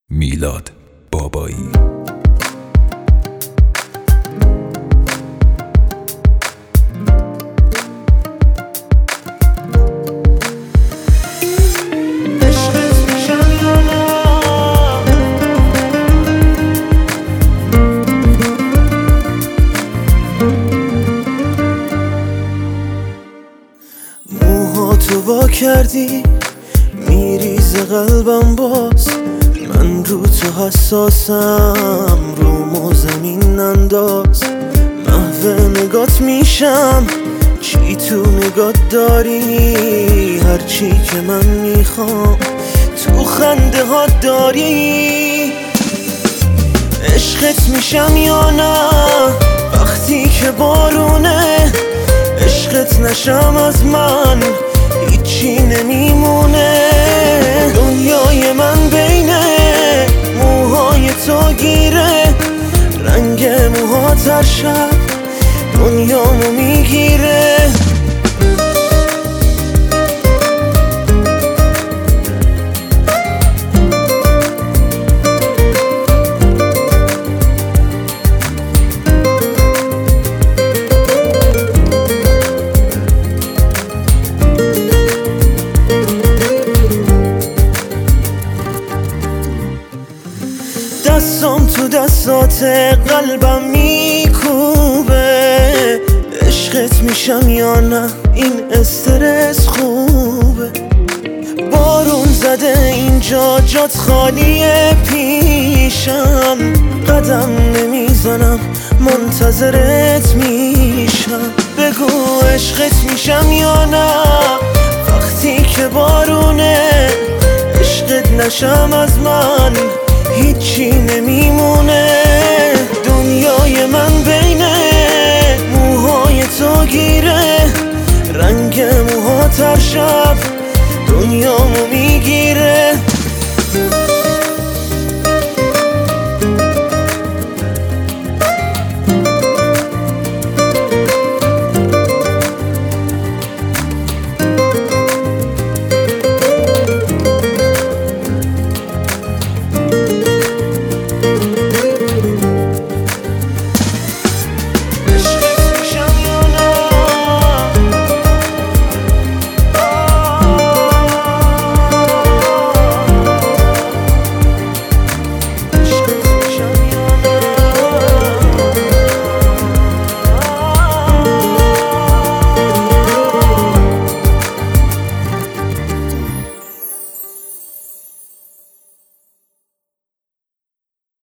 میلاد بابایی. موهاتو وا کردی میریزه قلبم باز، من رو تو حساسم، رومو زمین انداز. محو نگات میشم، چی تو نگات داری؟ هرچی که من میخوام تو خنده ها داری. عشقت میشم یا نه وقتی که بارونه؟ عشقت نشم از من هیچی نمیمونه. دنیای من بین موهای تو گیره، رنگ موهات هر شب دنیامو میگیره. دستام تو دستات قلبم میکوبه، عشقت میشم یا نه این استرس خوبه. بارون زده اینجا جات خالیه پیشم، قدم نمیزنم منتظرت میشم. بگو عشقت میشم یا نه وقتی که بارونه؟ عشقت نشم از من هیچی نمیمونه. دنیای من بین موهای تو گیره، رنگ موهات هر شب دنیامو میگیره.